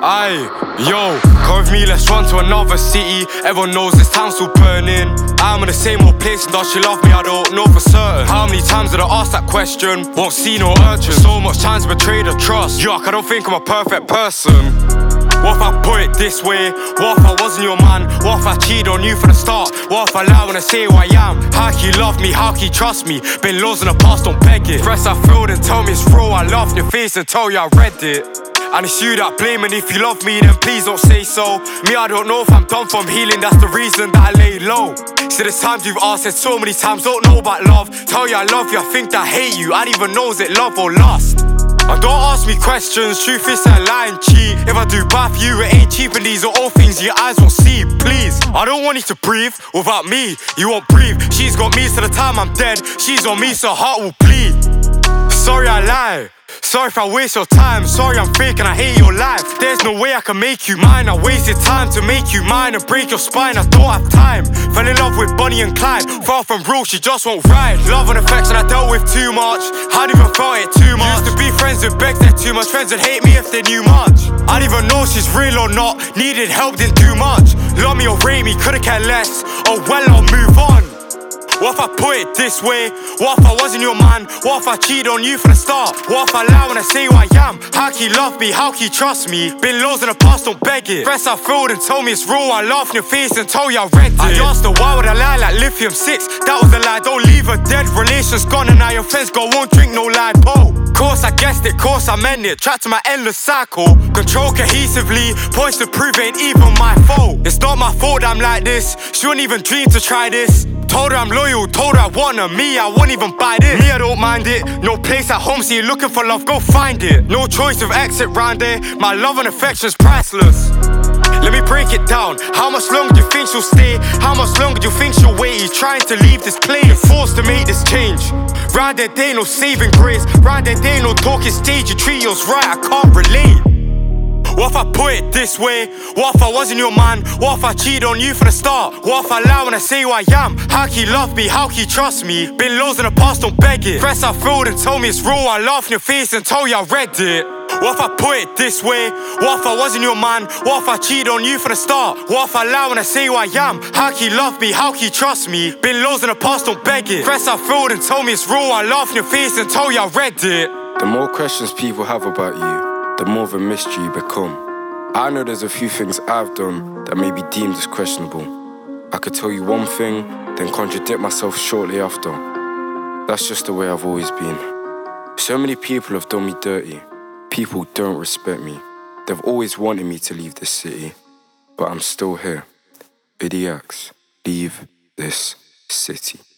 Aye, yo, come with me, let's run to another city. Everyone knows this town's still burning. I'm in the same old place, and does she love me? I don't know for certain. How many times did I ask that question? Won't see no urchin. So much times betrayed the trust. Yuck, I don't think I'm a perfect person. What if I put it this way? What if I wasn't your man? What if I cheated on you from the start? What if I lie when I say who I am? How can you love me? How can you trust me? Been lost in the past, don't beg it. Press I feel and tell me it's real. I laugh in your face and tell you I read it. And it's you that blame, and if you love me then please don't say so. Me, I don't know if I'm done from healing, that's the reason that I lay low. See, there's times you've asked it so many times, don't know about love. Tell you I love you, I think I hate you. I don't even know is it love or lust. And don't ask me questions, truth is a lie and cheat. If I do bad for you, it ain't cheap, and these are all things your eyes won't see. Please, I don't want you to breathe. Without me, you won't breathe. She's got me so the time I'm dead, she's on me so her heart will bleed. Sorry I lie, sorry if I waste your time. Sorry I'm fake and I hate your life. There's no way I can make you mine. I wasted time to make you mine and break your spine. I don't have time. Fell in love with Bonnie and Clyde. Far from real, she just won't ride. Love and affection I dealt with too much. Hadn't even felt it too much. Used to be friends with Bex, they're too much. Friends would hate me if they knew much. I don't even know she's real or not. Needed help, didn't do much. Love me or rate me, couldn't care less. Oh well, I'll move on. What if I put it this way? What if I wasn't your man? What if I cheated on you from the start? What if I lie when I say who I am? How can you love me? How can you trust me? Been lost in the past, don't beg it. Press I feel and tell me it's real. I laugh in your face and tell you I read it. I asked her why would I lie like lithium 6? That was a lie, don't leave her dead. Relation's gone and now your friends go, won't drink no lipo. Course I guessed it, course I meant it. Trapped to my endless cycle. Control cohesively, points to prove it ain't even my fault. It's not my fault I'm like this. She wouldn't even dream to try this. Told her I'm loyal, told her I want her. Me, I won't even buy this. Me, I don't mind it. No place at home, so you're looking for love, go find it. No choice of exit round there. My love and affection's priceless. Let me break it down. How much longer do you think she'll stay? How much longer do you think she'll wait? You're trying to leave this place. You're forced to make this change. Round there, they no saving grace. Round there, they no talking stage. You treat yours right, I can't relate. What if I put it this way? What if I wasn't your man? What if I cheated on you from the start? What if I lie when I say who I am? How can you love me? How can you trust me? Been lost in the past, don't beg it. Press I feel and tell me it's real. I laugh in your face and tell you I read it. What if I put it this way? What if I wasn't your man? What if I cheated on you from the start? What if I lie when I say who I am? How can you love me? How can you trust me? Been lost in the past, don't beg it. Press I feel and tell me it's real. I laugh in your face and tell you I read it. The more questions people have about you, the more of a mystery you become. I know there's a few things I've done that may be deemed as questionable. I could tell you one thing, then contradict myself shortly after. That's just the way I've always been. So many people have done me dirty. People don't respect me. They've always wanted me to leave this city. But I'm still here. Idiax, leave this city.